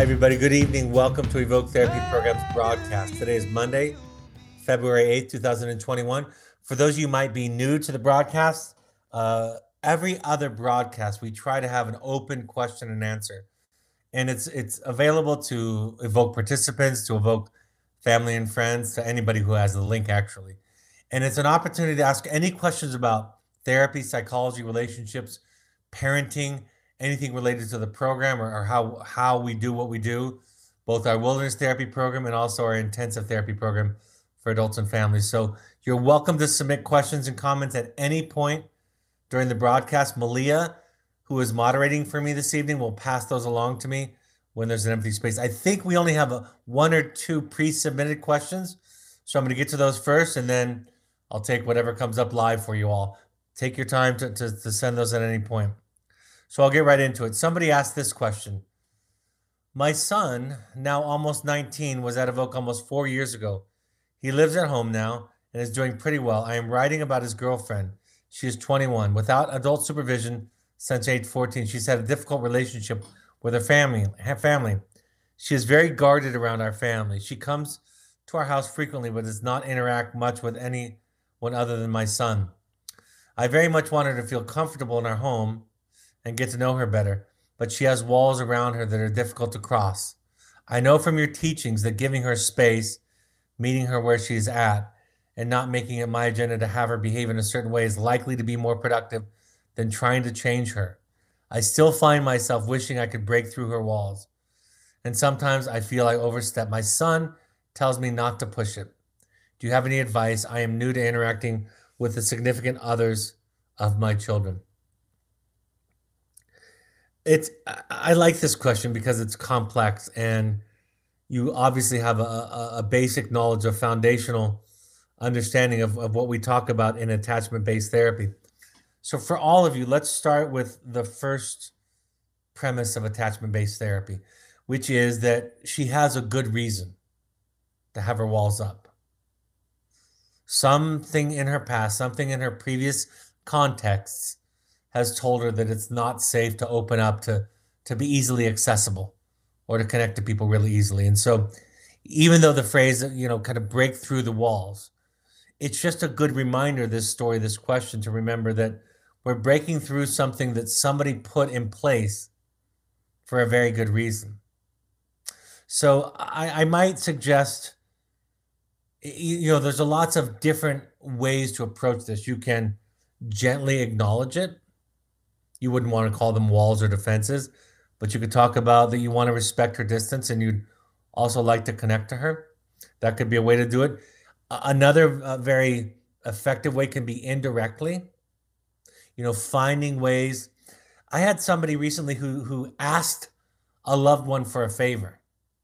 everybody. Good evening. Welcome to Evoke Therapy Program's broadcast. Today is Monday, February 8th, 2021. For those of you who might be new to the broadcast, every other broadcast, we try to have an open question and answer. And it's available to evoke participants, to evoke family and friends, to anybody who has the link, actually. And it's an opportunity to ask any questions about therapy, psychology, relationships, parenting, anything related to the program or how we do what we do, both our wilderness therapy program and also our intensive therapy program for adults and families. So you're welcome to submit questions and comments at any point during the broadcast. Malia, who is moderating for me this evening, will pass those along to me when there's an empty space. I think we only have one or two pre-submitted questions, so I'm going to get to those first, and then I'll take whatever comes up live for you all. Take your time to send those at any point. So I'll get right into it. Somebody asked this question. My son, now almost 19, was at Evoke almost 4 years ago. He lives at home now and is doing pretty well. I am writing about his girlfriend. She is 21. Without adult supervision since age 14, she's had a difficult relationship with her family. She is very guarded around our family. She comes to our house frequently, but does not interact much with anyone other than my son. I very much want her to feel comfortable in our home and get to know her better, but she has walls around her that are difficult to cross. I know from your teachings that giving her space, meeting her where she's at, and not making it my agenda to have her behave in a certain way is likely to be more productive than trying to change her. I still find myself wishing I could break through her walls, and sometimes I feel I overstep. My son tells me not to push it. Do you have any advice? I am new to interacting with the significant others of my children. I like this question because it's complex, and you obviously have a basic knowledge of foundational understanding of what we talk about in attachment-based therapy. So for all of you, let's start with the first premise of attachment-based therapy, which is that she has a good reason to have her walls up. Something in her past, something in her previous contexts has told her that it's not safe to open up to be easily accessible or to connect to people really easily. And so even though the phrase, kind of break through the walls, it's just a good reminder, this story, this question, to remember that we're breaking through something that somebody put in place for a very good reason. So I might suggest, there's lots of different ways to approach this. You can gently acknowledge it. You wouldn't want to call them walls or defenses, but you could talk about that you want to respect her distance and you'd also like to connect to her. That could be a way to do it. Another very effective way can be indirectly, finding ways. I had somebody recently who asked a loved one for a favor.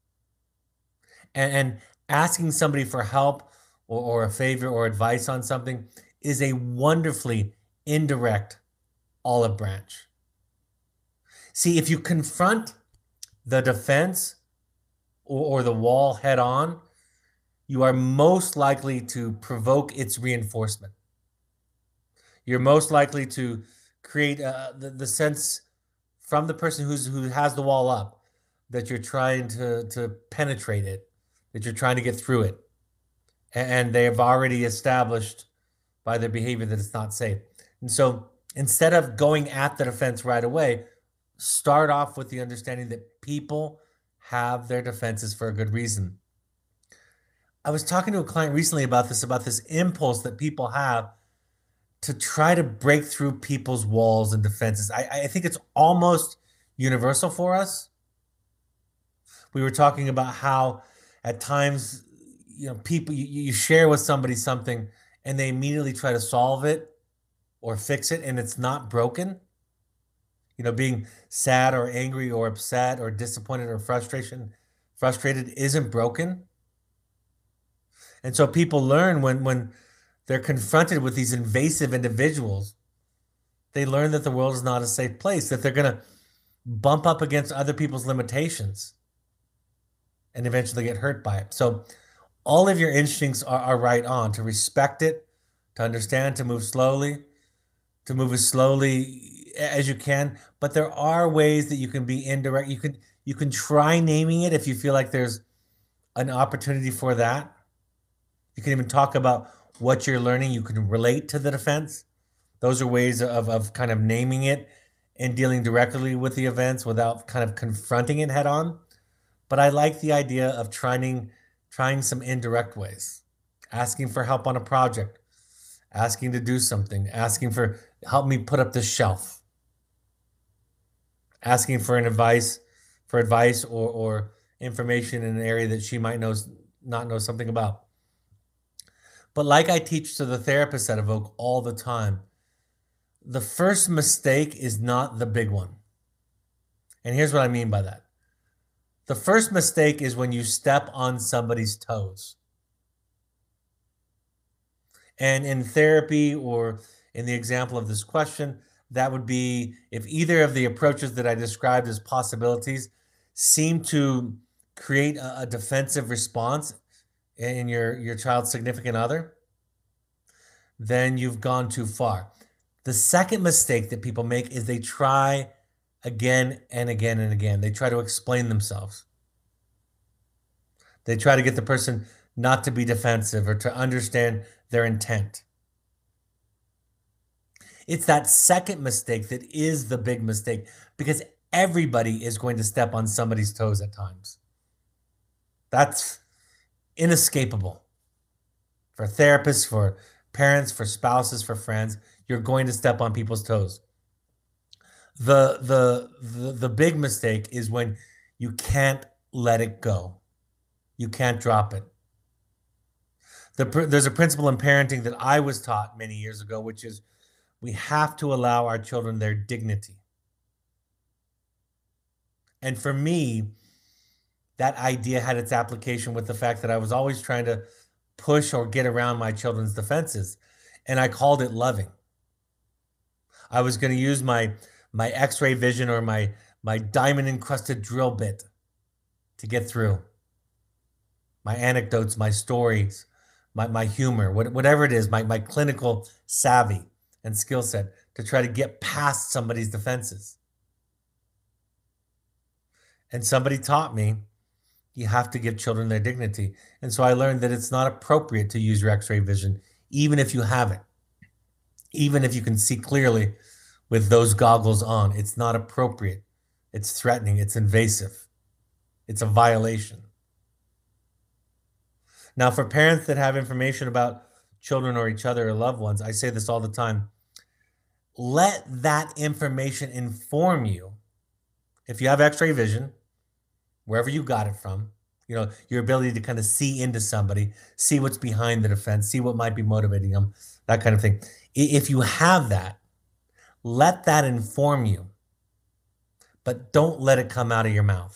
And asking somebody for help or a favor or advice on something is a wonderfully indirect olive branch. See, if you confront the defense or the wall head on, you are most likely to provoke its reinforcement. You're most likely to create the sense from the person who has the wall up that you're trying to penetrate it, that you're trying to get through it. And they have already established by their behavior that it's not safe. And so instead of going at the defense right away, start off with the understanding that people have their defenses for a good reason. I was talking to a client recently about this impulse that people have to try to break through people's walls and defenses. I think it's almost universal for us. We were talking about how at times, people, you share with somebody something and they immediately try to solve it or fix it, and it's not broken. Being sad or angry or upset or disappointed or frustrated isn't broken. And so people learn when they're confronted with these invasive individuals, they learn that the world is not a safe place, that they're going to bump up against other people's limitations and eventually get hurt by it. So all of your instincts are right on, to respect it, to understand, to move as slowly as you can. But there are ways that you can be indirect. You can try naming it if you feel like there's an opportunity for that. You can even talk about what you're learning. You can relate to the defense. Those are ways of kind of naming it and dealing directly with the events without kind of confronting it head on. But I like the idea of trying some indirect ways, asking for help on a project, asking to do something, asking for help me put up this shelf, asking for advice or information in an area that she might not know something about. But like I teach to the therapists at Evoke all the time, the first mistake is not the big one. And here's what I mean by that. The first mistake is when you step on somebody's toes. And in therapy, or in the example of this question, that would be if either of the approaches that I described as possibilities seem to create a defensive response in your child's significant other, then you've gone too far. The second mistake that people make is they try again and again and again. They try to explain themselves. They try to get the person not to be defensive or to understand their intent. It's that second mistake that is the big mistake, because everybody is going to step on somebody's toes at times. That's inescapable. For therapists, for parents, for spouses, for friends, you're going to step on people's toes. The big mistake is when you can't let it go. You can't drop it. There's a principle in parenting that I was taught many years ago, which is we have to allow our children their dignity. And for me, that idea had its application with the fact that I was always trying to push or get around my children's defenses, and I called it loving. I was going to use my X-ray vision or my diamond encrusted drill bit to get through. My anecdotes, my stories, my humor, whatever it is, my clinical savvy and skill set to try to get past somebody's defenses. And somebody taught me you have to give children their dignity. And so I learned that it's not appropriate to use your X-ray vision, even if you have it, even if you can see clearly with those goggles on. It's not appropriate. It's threatening. It's invasive. It's a violation. Now, for parents that have information about children or each other or loved ones, I say this all the time. Let that information inform you. If you have X-ray vision, wherever you got it from, your ability to kind of see into somebody, see what's behind the defense, see what might be motivating them, that kind of thing. If you have that, let that inform you, but don't let it come out of your mouth.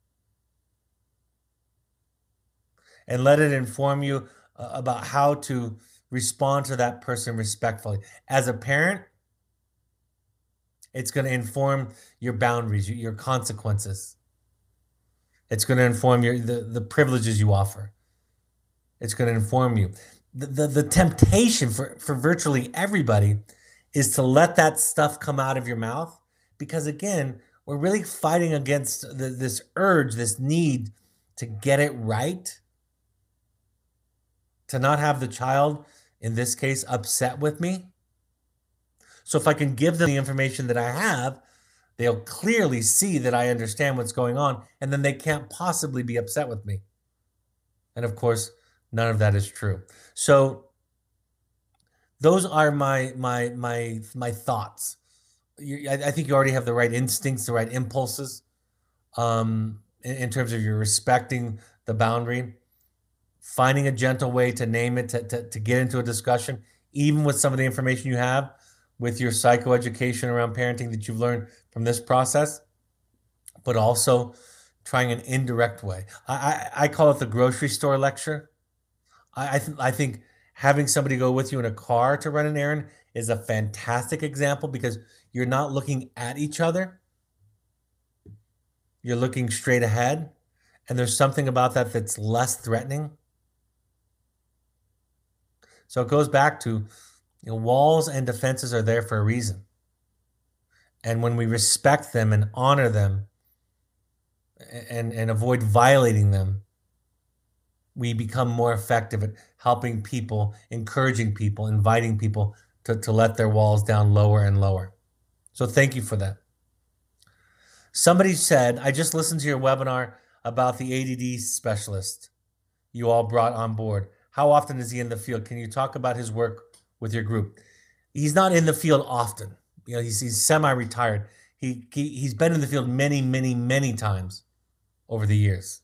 And let it inform you about how to respond to that person respectfully. As a parent, it's going to inform your boundaries, your consequences. It's going to inform the privileges you offer. It's going to inform you. The temptation for virtually everybody is to let that stuff come out of your mouth, because again, we're really fighting against this urge, this need to get it right, to not have the child, in this case, upset with me. So if I can give them the information that I have, they'll clearly see that I understand what's going on, and then they can't possibly be upset with me. And of course, none of that is true. So those are my thoughts. I think you already have the right instincts, the right impulses, in terms of you respecting the boundary, finding a gentle way to name it, to get into a discussion, even with some of the information you have with your psychoeducation around parenting that you've learned from this process, but also trying an indirect way. I call it the grocery store lecture. I think having somebody go with you in a car to run an errand is a fantastic example, because you're not looking at each other. You're looking straight ahead. And there's something about that that's less threatening. So it goes back to, walls and defenses are there for a reason. And when we respect them and honor them, and avoid violating them, we become more effective at helping people, encouraging people, inviting people to let their walls down lower and lower. So thank you for that. Somebody said, I just listened to your webinar about the ADD specialist you all brought on board. How often is he in the field? Can you talk about his work with your group? He's not in the field often. You know, he's semi-retired. He's been in the field many, many, many times over the years.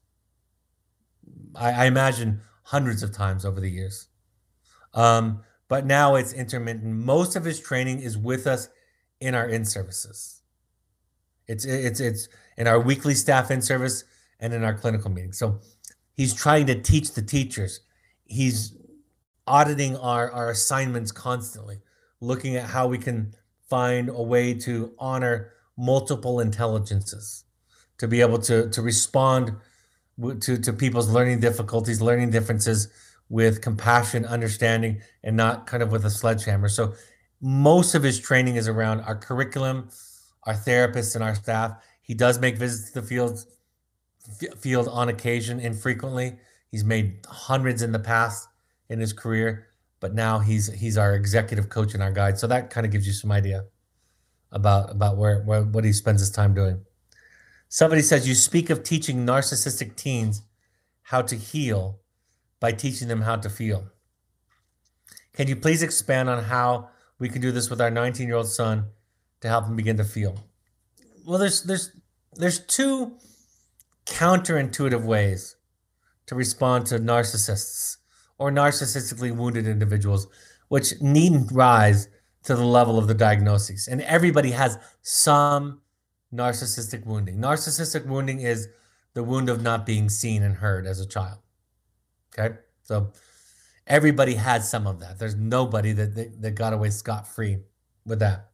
I imagine hundreds of times over the years. But now it's intermittent. Most of his training is with us in our in-services. It's in our weekly staff in-service and in our clinical meetings. So he's trying to teach the teachers. He's auditing our assignments constantly, looking at how we can find a way to honor multiple intelligences, to be able to respond to people's learning difficulties, learning differences with compassion, understanding, and not kind of with a sledgehammer. So most of his training is around our curriculum, our therapists, and our staff. He does make visits to the field on occasion, infrequently. He's made hundreds in the past in his career, but now he's our executive coach and our guide. So that kind of gives you some idea about what he spends his time doing. Somebody says, you speak of teaching narcissistic teens how to heal by teaching them how to feel. Can you please expand on how we can do this with our 19-year-old son to help him begin to feel? Well, there's two counterintuitive ways to respond to narcissists or narcissistically wounded individuals, which needn't rise to the level of the diagnoses. And everybody has some narcissistic wounding. Narcissistic wounding is the wound of not being seen and heard as a child. Okay? So everybody has some of that. There's nobody that got away scot-free with that.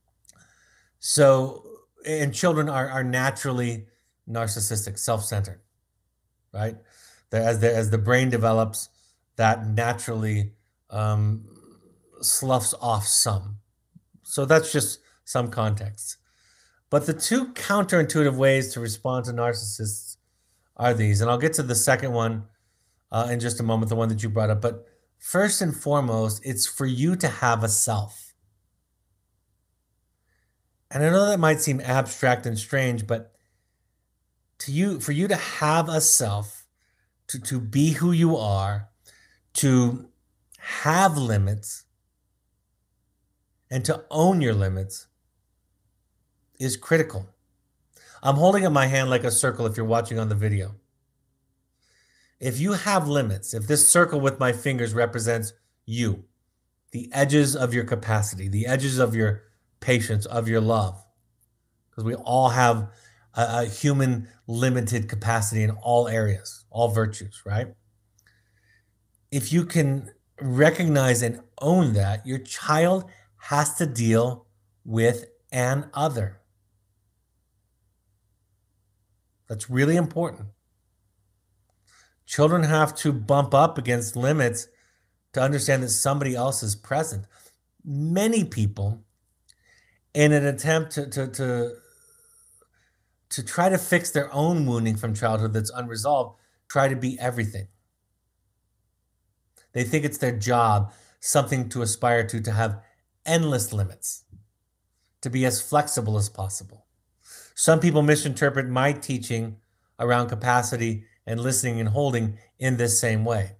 So, and children are naturally narcissistic, self-centered, right? As the brain develops, that naturally sloughs off some. So that's just some context. But the two counterintuitive ways to respond to narcissists are these. And I'll get to the second one in just a moment, the one that you brought up. But first and foremost, it's for you to have a self. And I know that might seem abstract and strange, but for you to have a self, to be who you are, to have limits, and to own your limits is critical. I'm holding up my hand like a circle if you're watching on the video. If you have limits, if this circle with my fingers represents you, the edges of your capacity, the edges of your patience, of your love, because we all have a human limited capacity in all areas, all virtues, right? If you can recognize and own that, your child has to deal with an other. That's really important. Children have to bump up against limits to understand that somebody else is present. Many people, in an attempt to try to fix their own wounding from childhood that's unresolved, try to be everything. They think it's their job, something to aspire to have endless limits, to be as flexible as possible. Some people misinterpret my teaching around capacity and listening and holding in this same way.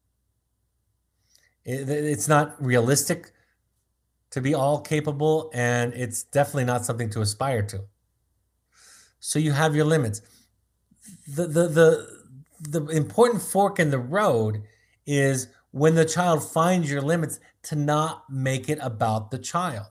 It's not realistic to be all capable, and it's definitely not something to aspire to. So you have your limits. The important fork in the road is when the child finds your limits, to not make it about the child.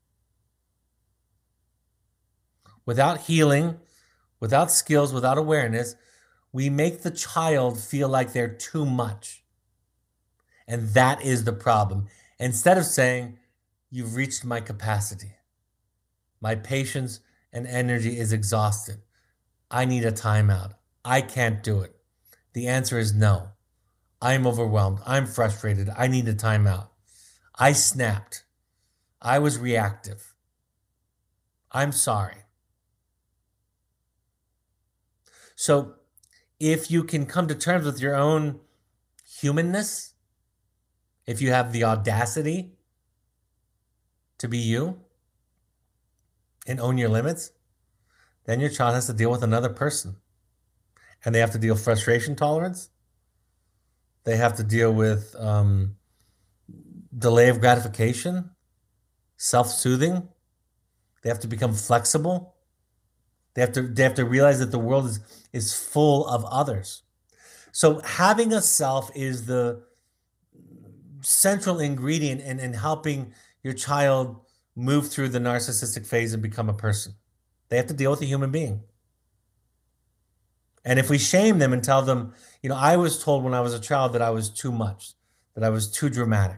Without healing, without skills, without awareness, we make the child feel like they're too much. And that is the problem. Instead of saying, you've reached my capacity, my patience and energy is exhausted, I need a timeout, I can't do it. The answer is no. I'm overwhelmed. I'm frustrated. I need a timeout. I snapped. I was reactive. I'm sorry. So if you can come to terms with your own humanness, if you have the audacity to be you and own your limits, then your child has to deal with another person. And they have to deal with frustration tolerance. They have to deal with delay of gratification, self-soothing. They have to become flexible. They have to realize that the world is full of others. So having a self is the central ingredient in helping your child move through the narcissistic phase and become a person. They have to deal with a human being. And if we shame them and tell them, I was told when I was a child that I was too much, that I was too dramatic.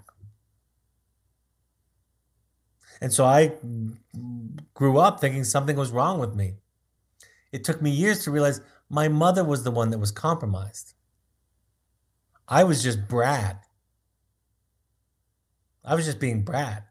And so I grew up thinking something was wrong with me. It took me years to realize my mother was the one that was compromised. I was just Brad. I was just being Brad.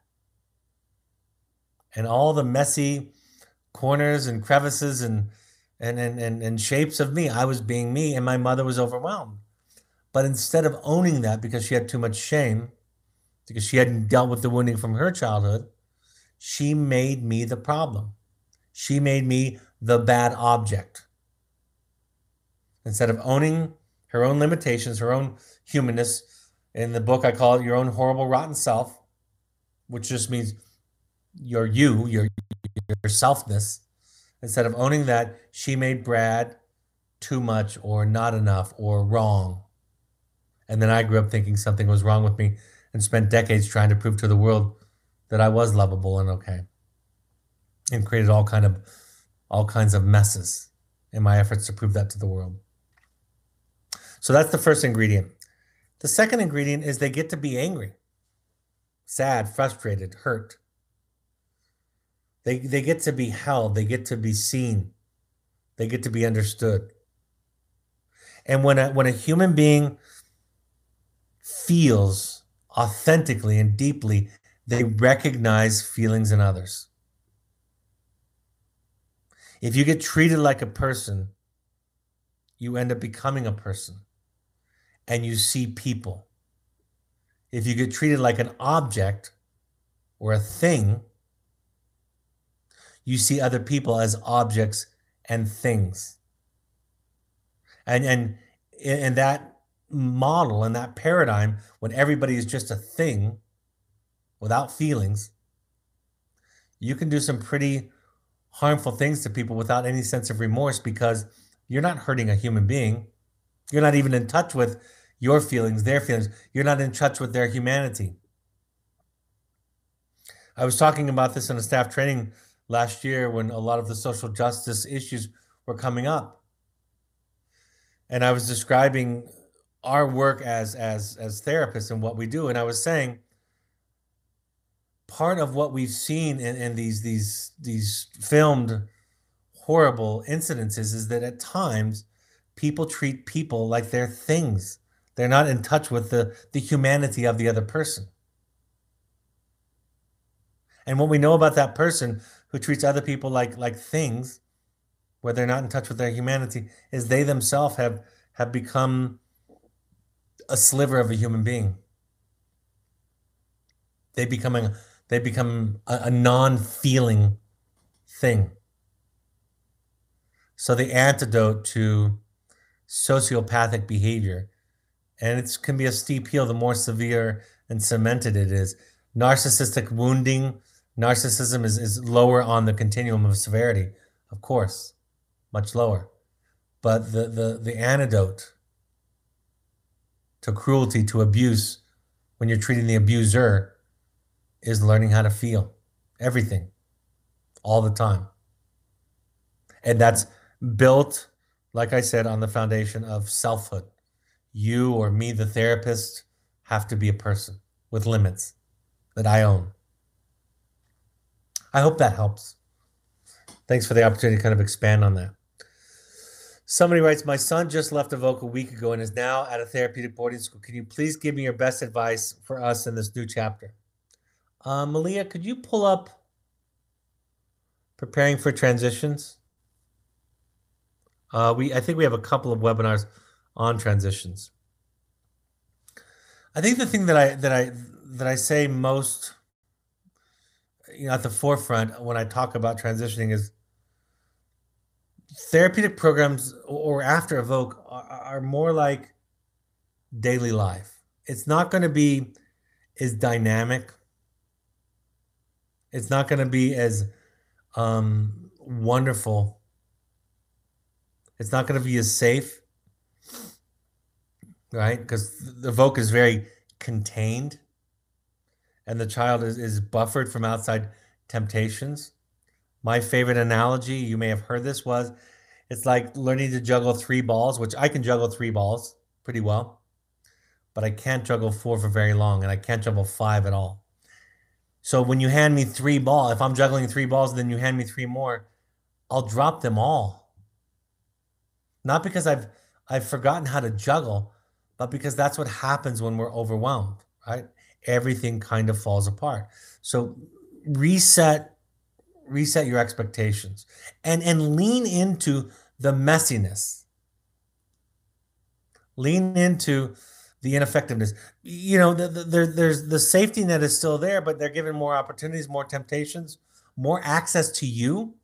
And all the messy corners and crevices and shapes of me, I was being me, and my mother was overwhelmed. But instead of owning that because she had too much shame, because she hadn't dealt with the wounding from her childhood, she made me the problem. She made me the bad object. Instead of owning her own limitations, her own humanness, in the book I call it your own horrible, rotten self, which just means your selfness. Instead of owning that, she made Brad too much or not enough or wrong. And then I grew up thinking something was wrong with me and spent decades trying to prove to the world that I was lovable and okay, and created all kinds of messes in my efforts to prove that to the world. So that's the first ingredient. The second ingredient is they get to be angry, sad, frustrated, hurt. They get to be held. They get to be seen. They get to be understood. And when a human being feels authentically and deeply, they recognize feelings in others. If you get treated like a person, you end up becoming a person, and you see people. If you get treated like an object or a thing, you see other people as objects and things. And in that model, in that paradigm, when everybody is just a thing without feelings, you can do some pretty harmful things to people without any sense of remorse, because you're not hurting a human being. You're not even in touch with your feelings, their feelings. You're not in touch with their humanity. I was talking about this in a staff training last year when a lot of the social justice issues were coming up. And I was describing our work as therapists and what we do. And I was saying, part of what we've seen in these filmed horrible incidences is that at times people treat people like they're things. They're not in touch with the humanity of the other person. And what we know about that person who treats other people like things, where they're not in touch with their humanity, is they themselves have become a sliver of a human being. They become a non-feeling thing. So the antidote to sociopathic behavior, and it can be a steep hill the more severe and cemented it is. Narcissistic wounding, narcissism is lower on the continuum of severity, of course, much lower. But the antidote to cruelty, to abuse, when you're treating the abuser, is learning how to feel everything, all the time. And that's built, like I said, on the foundation of selfhood. You or me, the therapist, have to be a person with limits that I own. I hope that helps. Thanks for the opportunity to kind of expand on that. Somebody writes, my son just left Evoke a week ago and is now at a therapeutic boarding school. Can you please give me your best advice for us in this new chapter? Malia, could you pull up Preparing for Transitions? I think we have a couple of webinars on transitions. I think the thing that I say most, at the forefront when I talk about transitioning is therapeutic programs or after Evoke are more like daily life. It's not going to be as dynamic. It's not going to be as wonderful. It's not going to be as safe, right? Because the Evoke is very contained and the child is buffered from outside temptations. My favorite analogy, you may have heard this, was it's like learning to juggle three balls, which I can juggle three balls pretty well, but I can't juggle four for very long, and I can't juggle five at all. So when you hand me three balls, if I'm juggling three balls and then you hand me three more, I'll drop them all. Not because I've forgotten how to juggle, but because that's what happens when we're overwhelmed, right? Everything kind of falls apart. So reset your expectations and lean into the messiness. Lean into the ineffectiveness. There's the safety net is still there, but they're given more opportunities, more temptations, more access to you.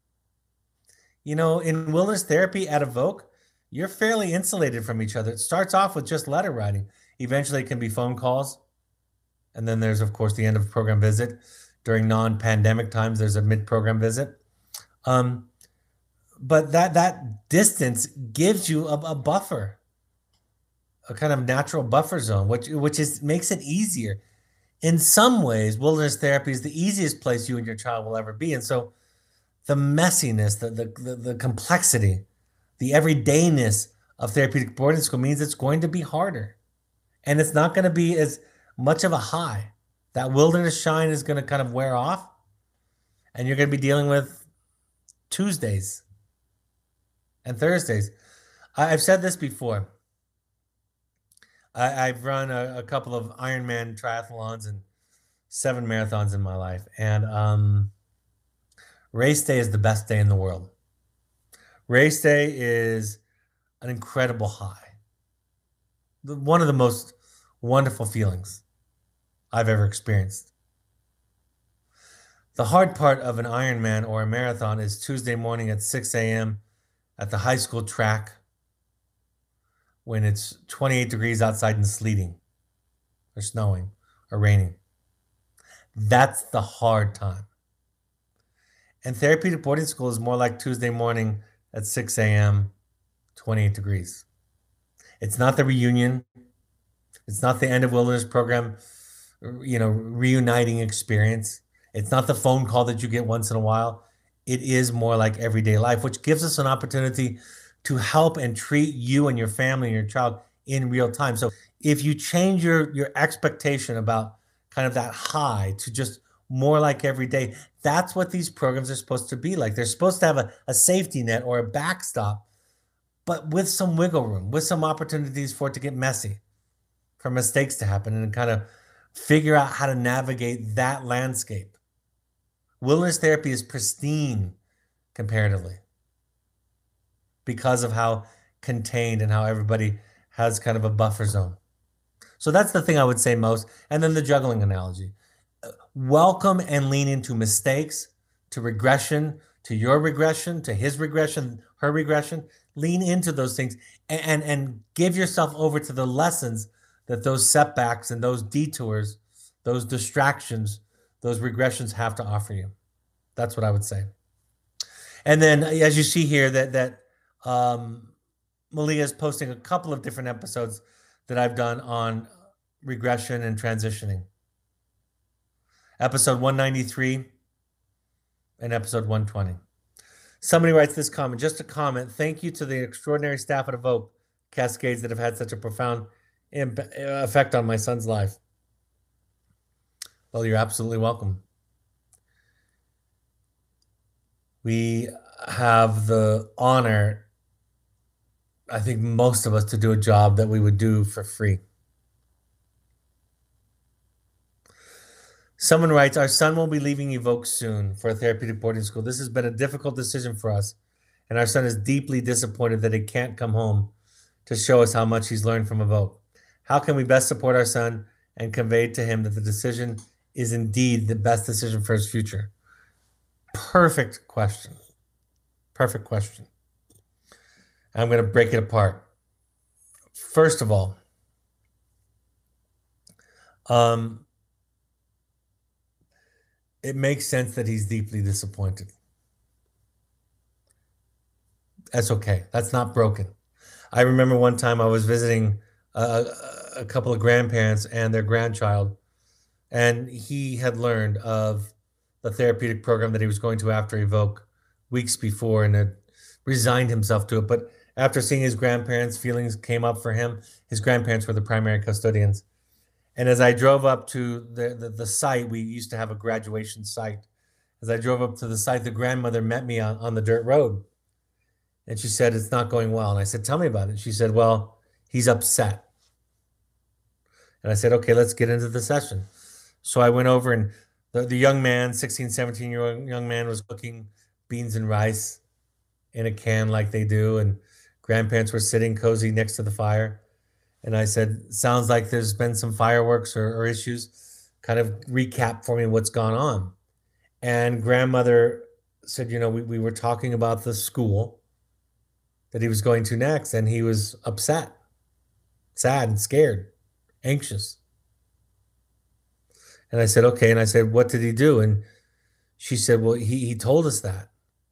In wilderness therapy at Evoke, you're fairly insulated from each other. It starts off with just letter writing. Eventually, it can be phone calls. And then there's, of course, the end of program visit. During non-pandemic times, there's a mid-program visit. But that distance gives you a buffer, a kind of natural buffer zone, which makes it easier. In some ways, wilderness therapy is the easiest place you and your child will ever be. And so the messiness, the complexity, the everydayness of therapeutic boarding school means it's going to be harder. And it's not going to be as much of a high. That wilderness shine is going to kind of wear off. And you're going to be dealing with Tuesdays and Thursdays. I've said this before. I've run a couple of Ironman triathlons and 7 marathons in my life. And race day is the best day in the world. Race day is an incredible high. One of the most wonderful feelings I've ever experienced. The hard part of an Ironman or a marathon is Tuesday morning at 6 a.m. at the high school track when it's 28 degrees outside and sleeting or snowing or raining. That's the hard time. And therapeutic boarding school is more like Tuesday morning at 6 a.m., 28 degrees. It's not the reunion. It's not the end of wilderness program, reuniting experience. It's not the phone call that you get once in a while. It is more like everyday life, which gives us an opportunity to help and treat you and your family and your child in real time. So if you change your expectation about kind of that high to just more like every day, that's what these programs are supposed to be like. They're supposed to have a safety net or a backstop, but with some wiggle room, with some opportunities for it to get messy, for mistakes to happen, and kind of figure out how to navigate that landscape. Wilderness therapy is pristine comparatively because of how contained and how everybody has kind of a buffer zone. So that's the thing I would say most. And then the juggling analogy. Welcome and lean into mistakes, to regression, to your regression, to his regression, her regression. Lean into those things and give yourself over to the lessons that those setbacks and those detours, those distractions, those regressions have to offer you. That's what I would say. And then, as you see here, that Malia is posting a couple of different episodes that I've done on regression and transitioning. Episode 193 and episode 120. Somebody writes this comment, just a comment. Thank you to the extraordinary staff at Evoke Cascades that have had such a profound effect on my son's life. Well, you're absolutely welcome. We have the honor, I think most of us, to do a job that we would do for free. Someone writes, our son will be leaving Evoke soon for a therapeutic boarding school. This has been a difficult decision for us and our son is deeply disappointed that he can't come home to show us how much he's learned from Evoke. How can we best support our son and convey to him that the decision is indeed the best decision for his future? Perfect question. Perfect question. I'm going to break it apart. First of all, it makes sense that he's deeply disappointed. That's okay. That's not broken. I remember one time I was visiting a couple of grandparents and their grandchild, and he had learned of the therapeutic program that he was going to after Evoke weeks before and had resigned himself to it. But after seeing his grandparents, feelings came up for him. His grandparents were the primary custodians. And as I drove up to the site, we used to have a graduation site. As I drove up to the site, the grandmother met me on the dirt road. And she said, it's not going well. And I said, tell me about it. She said, well, he's upset. And I said, okay, let's get into the session. So I went over, and the young man, 16, 17-year-old young man, was cooking beans and rice in a can like they do. And grandparents were sitting cozy next to the fire. And I said, sounds like there's been some fireworks or issues. Kind of recap for me what's gone on. And grandmother said, we were talking about the school that he was going to next, and he was upset, sad and scared, anxious. And I said, okay. And I said, what did he do? And she said, well, he told us that.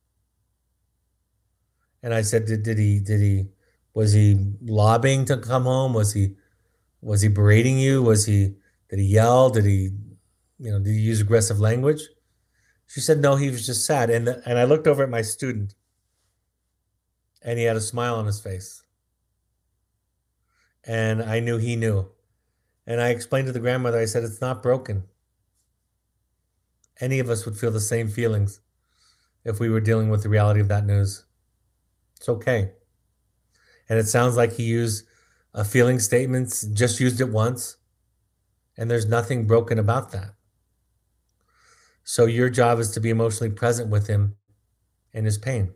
And I said, was he lobbying to come home? Was he berating you? Did he yell? Did he use aggressive language? She said, no, he was just sad. And I looked over at my student, and he had a smile on his face. And I knew he knew. And I explained to the grandmother, I said, it's not broken. Any of us would feel the same feelings if we were dealing with the reality of that news. It's okay. And it sounds like he used a feeling statements, just used it once, and there's nothing broken about that. So your job is to be emotionally present with him in his pain.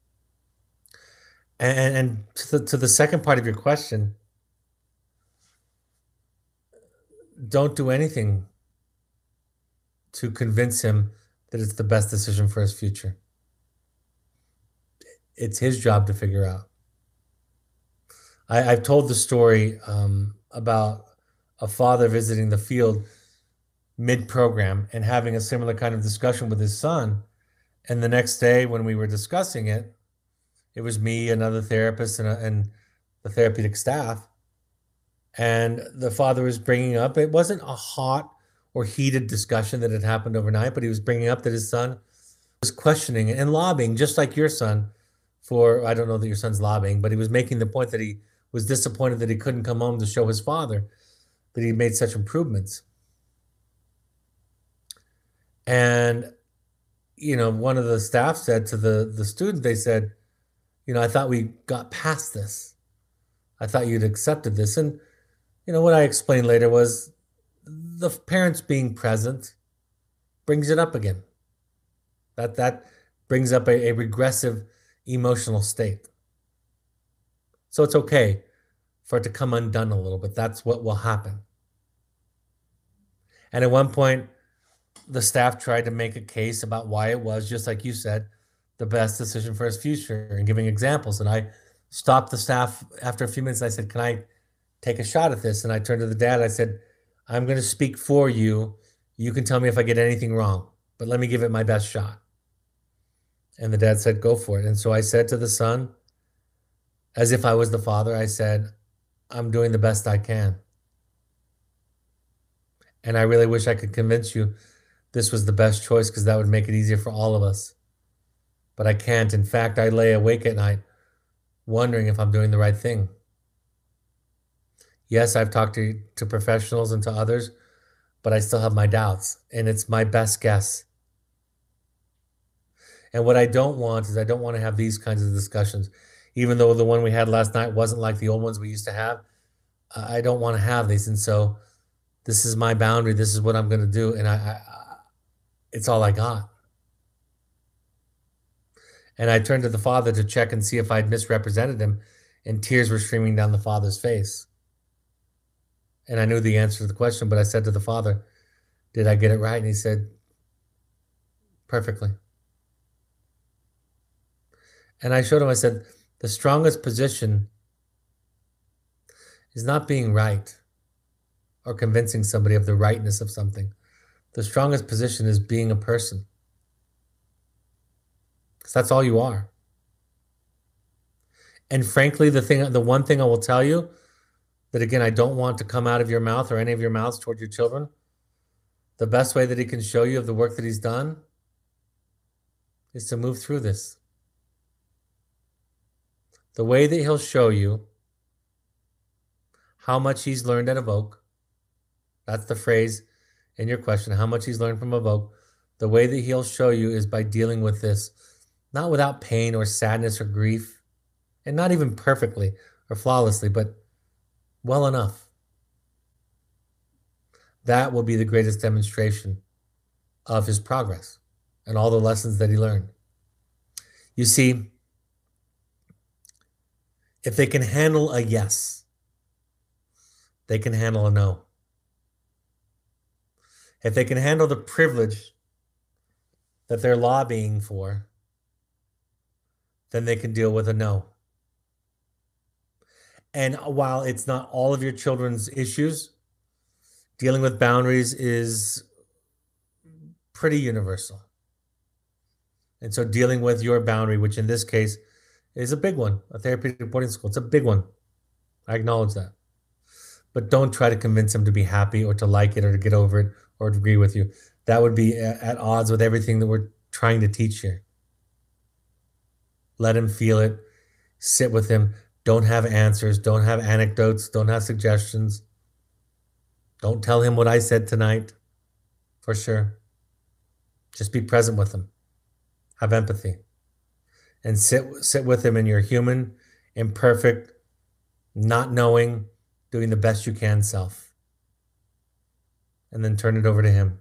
And to the second part of your question, don't do anything to convince him that it's the best decision for his future. It's his job to figure out. I've told the story about a father visiting the field mid-program and having a similar kind of discussion with his son. And the next day when we were discussing it, it was me, another therapist, and the therapeutic staff. And the father was bringing up, it wasn't a hot or heated discussion that had happened overnight, but he was bringing up that his son was questioning and lobbying, just like your son, I don't know that your son's lobbying, but he was making the point that he was disappointed that he couldn't come home to show his father that he made such improvements. And, one of the staff said to the student, they said, I thought we got past this. I thought you'd accepted this. And, what I explained later was the parents being present brings it up again. That brings up a regressive emotional state. So it's okay for it to come undone a little bit. That's what will happen. And at one point, the staff tried to make a case about why it was, just like you said, the best decision for his future and giving examples. And I stopped the staff after a few minutes. I said, can I take a shot at this? And I turned to the dad. I said, I'm going to speak for you. You can tell me if I get anything wrong, but let me give it my best shot. And the dad said, go for it. And so I said to the son, as if I was the father, I said, I'm doing the best I can. And I really wish I could convince you this was the best choice, because that would make it easier for all of us. But I can't. In fact, I lay awake at night wondering if I'm doing the right thing. Yes, I've talked to professionals and to others, but I still have my doubts, and it's my best guess. And what I don't want is I don't want to have these kinds of discussions. Even though the one we had last night wasn't like the old ones we used to have, I don't want to have these. And so this is my boundary. This is what I'm going to do. And it's all I got. And I turned to the father to check and see if I'd misrepresented him, and tears were streaming down the father's face. And I knew the answer to the question, but I said to the father, did I get it right? And he said, perfectly. And I showed him, I said, the strongest position is not being right or convincing somebody of the rightness of something. The strongest position is being a person. Because that's all you are. And frankly, the one thing I will tell you that, again, I don't want to come out of your mouth or any of your mouths toward your children, the best way that he can show you of the work that he's done is to move through this. The way that he'll show you how much he's learned at Evoke, that's the phrase in your question, how much he's learned from Evoke. The way that he'll show you is by dealing with this, not without pain or sadness or grief, and not even perfectly or flawlessly, but well enough. That will be the greatest demonstration of his progress and all the lessons that he learned. You see, if they can handle a yes, they can handle a no. If they can handle the privilege that they're lobbying for, then they can deal with a no. And while it's not all of your children's issues, dealing with boundaries is pretty universal. And so dealing with your boundary, which in this case is a big one, a therapeutic boarding school, it's a big one. I acknowledge that. But don't try to convince them to be happy or to like it or to get over it or to agree with you. That would be at odds with everything that we're trying to teach here. Let him feel it. Sit with him. Don't have answers. Don't have anecdotes. Don't have suggestions. Don't tell him what I said tonight, for sure. Just be present with him. Have empathy. And sit with him in your human, imperfect, not knowing, doing the best you can self. And then turn it over to him.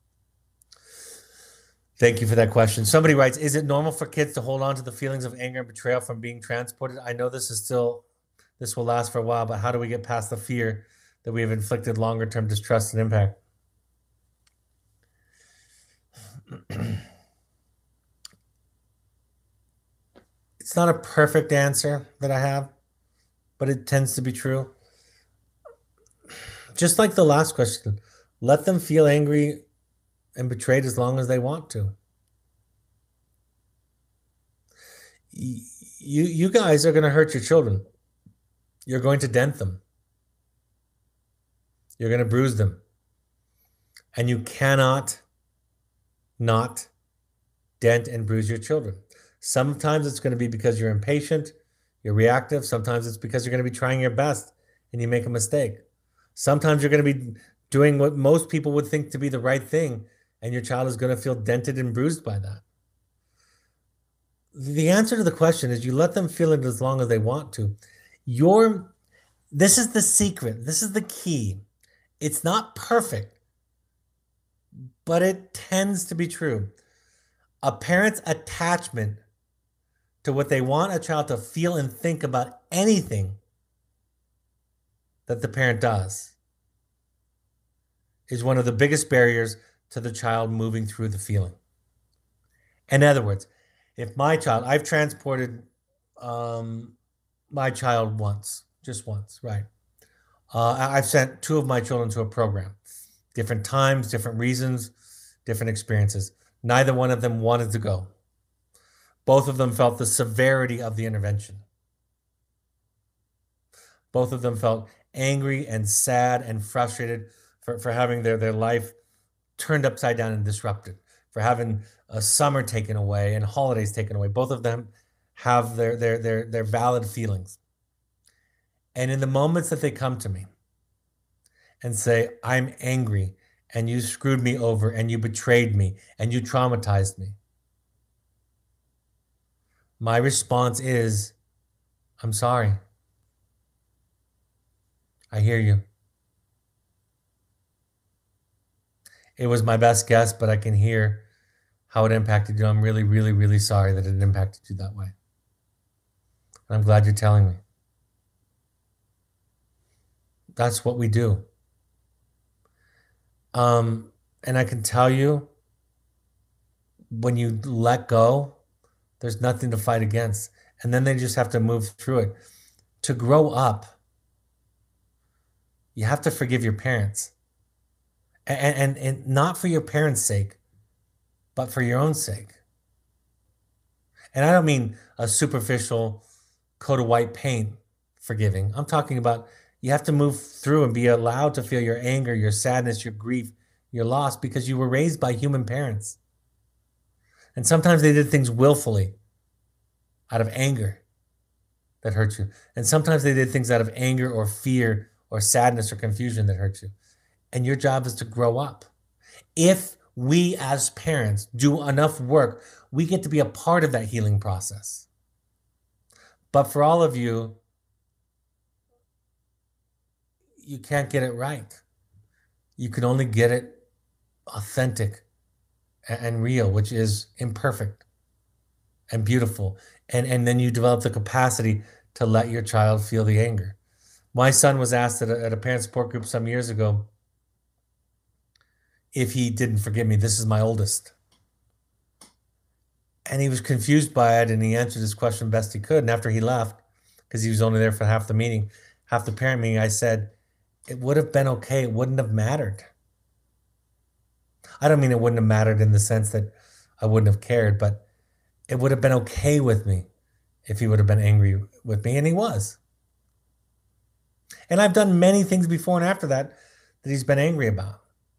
Thank you for that question. Somebody writes, is it normal for kids to hold on to the feelings of anger and betrayal from being transported? I know this will last for a while, but how do we get past the fear that we have inflicted longer term distrust and impact? It's not a perfect answer that I have, but it tends to be true. Just like the last question, let them feel angry and betrayed as long as they want to. You guys are going to hurt your children. You're going to dent them. You're going to bruise them. And you cannot not dent and bruise your children. Sometimes it's going to be because you're impatient, you're reactive. Sometimes it's because you're going to be trying your best and you make a mistake. Sometimes you're going to be doing what most people would think to be the right thing, and your child is going to feel dented and bruised by that. The answer to the question is you let them feel it as long as they want to. This is the secret. This is the key. It's not perfect, but it tends to be true. A parent's attachment to what they want a child to feel and think about anything that the parent does is one of the biggest barriers to the child moving through the feeling. In other words, if I've transported my child just once, right? I've sent two of my children to a program, different times, different reasons, different experiences. Neither one of them wanted to go. Both of them felt the severity of the intervention. Both of them felt angry and sad and frustrated for having their life turned upside down and disrupted, for having a summer taken away and holidays taken away. Both of them have their valid feelings. And in the moments that they come to me and say, I'm angry and you screwed me over and you betrayed me and you traumatized me, my response is, I'm sorry. I hear you. It was my best guess, but I can hear how it impacted you. I'm really, really, really sorry that it impacted you that way. I'm glad you're telling me. That's what we do. And I can tell you, when you let go, there's nothing to fight against. And then they just have to move through it. To grow up, you have to forgive your parents. And not for your parents' sake, but for your own sake. And I don't mean a superficial coat of white paint forgiving. I'm talking about you have to move through and be allowed to feel your anger, your sadness, your grief, your loss, because you were raised by human parents. And sometimes they did things willfully out of anger that hurt you. And sometimes they did things out of anger or fear or sadness or confusion that hurt you. And your job is to grow up. If we as parents do enough work, we get to be a part of that healing process. But for all of you, you can't get it right. You can only get it authentic and real, which is imperfect and beautiful. And then you develop the capacity to let your child feel the anger. My son was asked at a parent support group some years ago if he didn't forgive me. This is my oldest. And he was confused by it, and he answered his question best he could. And after he left, because he was only there for half the meeting, half the parent meeting, I said, it would have been okay. It wouldn't have mattered. I don't mean it wouldn't have mattered in the sense that I wouldn't have cared, but it would have been okay with me if he would have been angry with me, and he was. And I've done many things before and after that he's been angry about.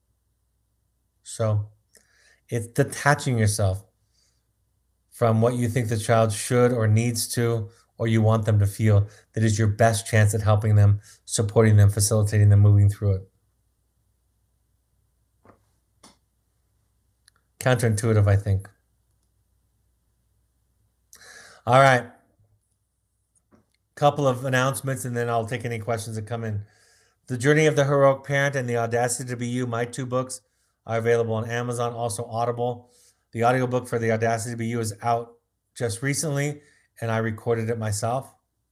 So it's detaching yourself from what you think the child should or needs to, or you want them to feel, that is your best chance at helping them, supporting them, facilitating them, moving through it. Counterintuitive, I think. All right. Couple of announcements, and then I'll take any questions that come in. The Journey of the Heroic Parent and The Audacity to Be You, my 2 books, are available on Amazon, also Audible. The audiobook for The Audacity to Be You is out just recently, and I recorded it myself.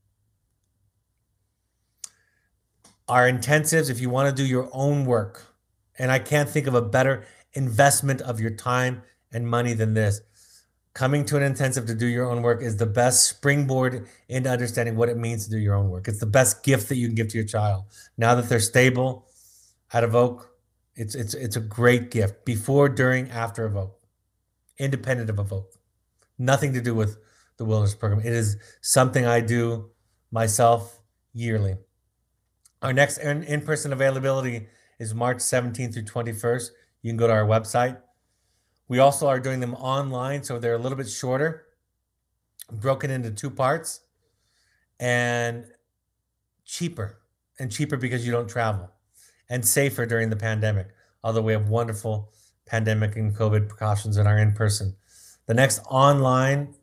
Our intensives, if you want to do your own work, and I can't think of a better investment of your time and money than this. Coming to an intensive to do your own work is the best springboard into understanding what it means to do your own work. It's the best gift that you can give to your child. Now that they're stable at Evoke, it's a great gift. Before, during, after Evoke. Independent of Evoke. Nothing to do with the wilderness program. It is something I do myself yearly. Our next in-person availability is March 17th through 21st. You can go to our website. We also are doing them online, so they're a little bit shorter, broken into 2 parts, and cheaper. And cheaper because you don't travel, and safer during the pandemic, although we have wonderful pandemic and COVID precautions in our in-person. The next online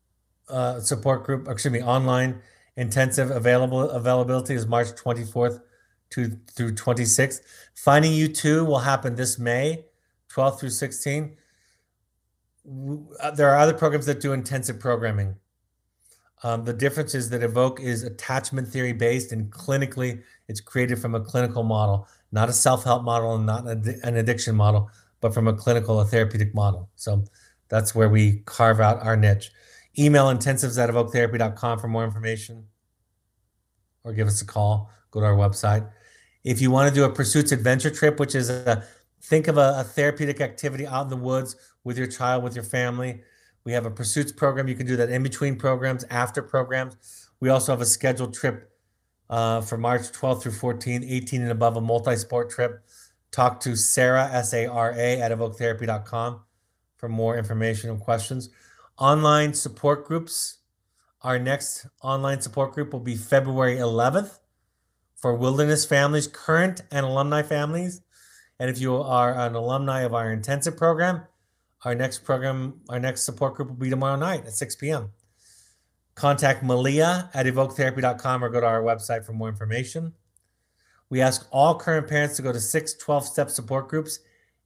online intensive availability is March 24th through 26th. Finding You Too will happen this May, 12th through 16th. There are other programs that do intensive programming. The difference is that Evoke is attachment theory based, and clinically it's created from a clinical model, not a self-help model and not an addiction model, but from a clinical, a therapeutic model. So that's where we carve out our niche. Email intensives@evoketherapy.com for more information, or give us a call. Go to our website. If you want to do a Pursuits Adventure Trip, which is think of a therapeutic activity out in the woods with your child, with your family. We have a Pursuits program. You can do that in between programs, after programs. We also have a scheduled trip for March 12th through 14th, 18 and above, a multi-sport trip. Talk to Sarah, S-A-R-A, at evoketherapy.com for more information and questions. Online support groups. Our next online support group will be February 11th for wilderness families, current and alumni families. And if you are an alumni of our intensive program, our next support group will be tomorrow night at 6 p.m. Contact Malia at evoketherapy.com or go to our website for more information. We ask all current parents to go to 6 12-step support groups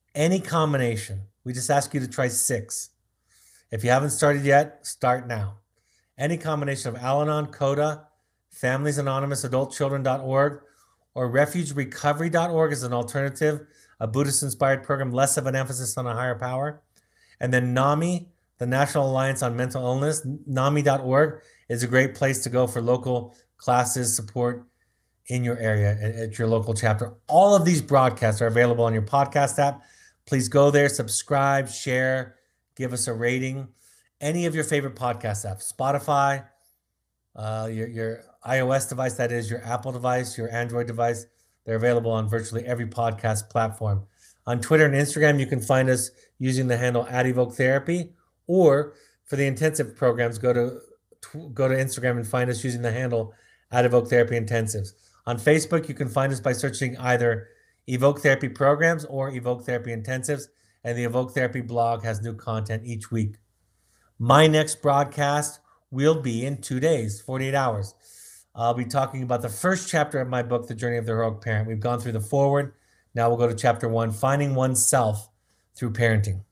Any combination. We just ask you to try 6. If you haven't started yet, start now. Any combination of Al-Anon, CODA, Families Anonymous, AdultChildren.org, or RefugeRecovery.org is an alternative, a Buddhist-inspired program, less of an emphasis on a higher power. And then NAMI, the National Alliance on Mental Illness, NAMI.org is a great place to go for local classes, support in your area at your local chapter. All of these broadcasts are available on your podcast app. Please go there, subscribe, share, give us a rating. Any of your favorite podcast apps, Spotify, your iOS device, that is your Apple device, your Android device, they're available on virtually every podcast platform. On Twitter and Instagram, you can find us using the handle @EvokeTherapy, or for the intensive programs, go to Instagram and find us using the handle @EvokeTherapy Intensives. On Facebook, you can find us by searching either Evoke Therapy Programs or Evoke Therapy Intensives, and the Evoke Therapy blog has new content each week. My next broadcast will be in 2 days, 48 hours. I'll be talking about the first chapter of my book, The Journey of the Heroic Parent. We've gone through the foreword. Now we'll go to chapter 1, Finding Oneself Through Parenting.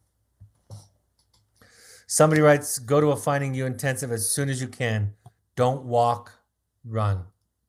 Somebody writes, go to a Finding You intensive as soon as you can. Don't walk, run.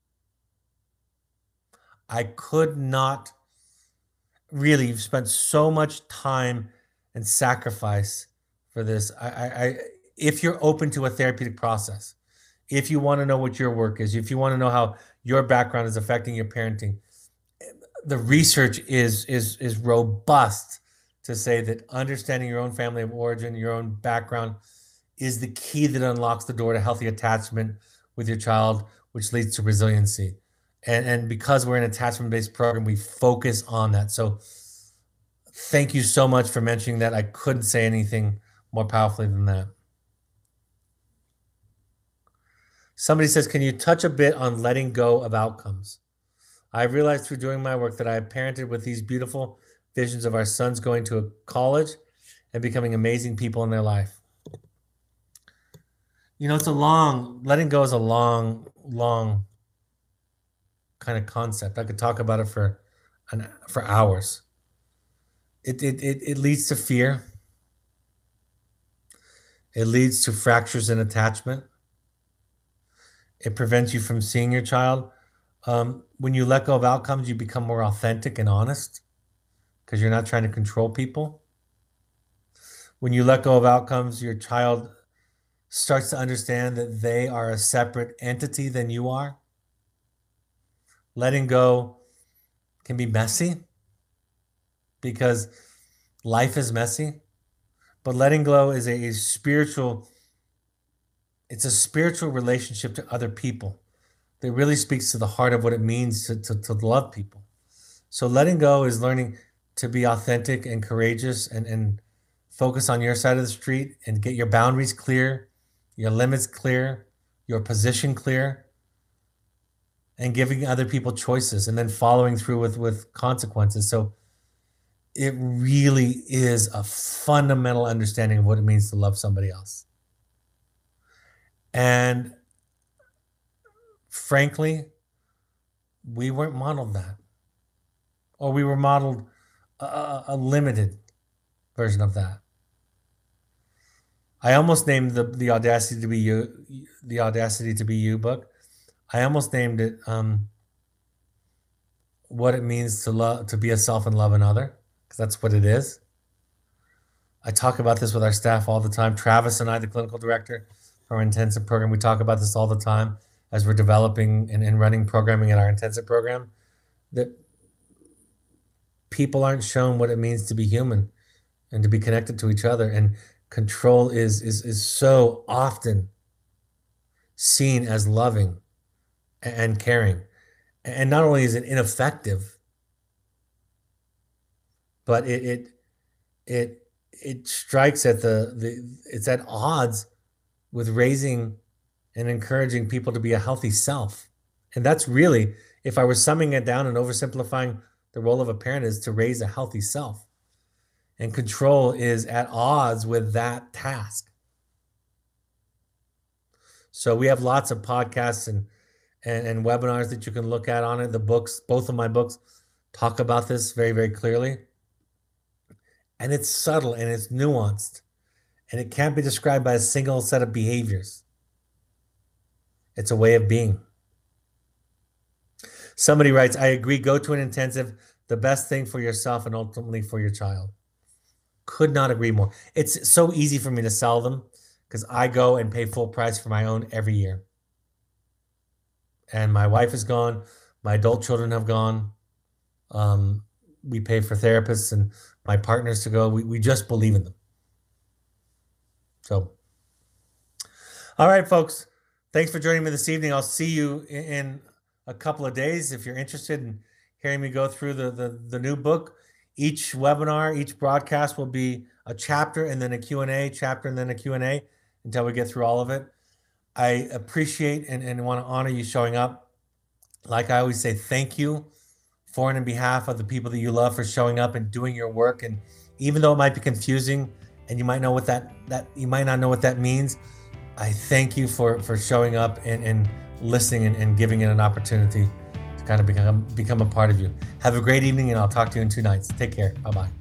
I could not really, you've spent so much time and sacrifice for this. If you're open to a therapeutic process, if you want to know what your work is, if you want to know how your background is affecting your parenting, the research is robust to say that understanding your own family of origin, your own background, is the key that unlocks the door to healthy attachment with your child, which leads to resiliency. And because we're an attachment-based program, we focus on that. So thank you so much for mentioning that. I couldn't say anything more powerfully than that. Somebody says, can you touch a bit on letting go of outcomes? I realized through doing my work that I have parented with these beautiful visions of our sons going to a college and becoming amazing people in their life. Letting go is a long kind of concept. I could talk about it for hours. It leads to fear. It leads to fractures in attachment. It prevents you from seeing your child. When you let go of outcomes, you become more authentic and honest because you're not trying to control people. When you let go of outcomes, your child starts to understand that they are a separate entity than you are. Letting go can be messy because life is messy, but letting go is a spiritual relationship to other people that really speaks to the heart of what it means to love people. So letting go is learning to be authentic and courageous and focus on your side of the street and get your boundaries clear, your limits clear, your position clear, and giving other people choices and then following through with consequences. So it really is a fundamental understanding of what it means to love somebody else. And frankly, we weren't modeled that. Or we were modeled a limited version of that. I almost named the Audacity to Be You, the Audacity to Be You book. I almost named it what it means to be a self and love another, because that's what it is. I talk about this with our staff all the time. Travis and I, the clinical director for our intensive program, we talk about this all the time as we're developing and running programming in our intensive program, that people aren't shown what it means to be human and to be connected to each other. And control is so often seen as loving and caring. And not only is it ineffective, but it strikes at it's at odds with raising and encouraging people to be a healthy self. And that's really, if I were summing it down and oversimplifying, the role of a parent is to raise a healthy self. And control is at odds with that task. So we have lots of podcasts and webinars that you can look at on it. The books, both of my books, talk about this very, very clearly. And it's subtle and it's nuanced. And it can't be described by a single set of behaviors. It's a way of being. Somebody writes, I agree, go to an intensive, the best thing for yourself and ultimately for your child. Could not agree more. It's so easy for me to sell them because I go and pay full price for my own every year. And my wife is gone. My adult children have gone. We pay for therapists and my partners to go. We just believe in them. So, all right, folks. Thanks for joining me this evening. I'll see you in a couple of days if you're interested in hearing me go through the new book. Each webinar, each broadcast will be a chapter and then a Q&A, chapter and then a Q&A until we get through all of it. I appreciate and want to honor you showing up. Like I always say, thank you for and in behalf of the people that you love for showing up and doing your work. And even though it might be confusing and you might know what that you might not know what that means, I thank you for showing up and listening and giving it an opportunity to kind of become a part of you. Have a great evening, and I'll talk to you in 2 nights. Take care. Bye-bye.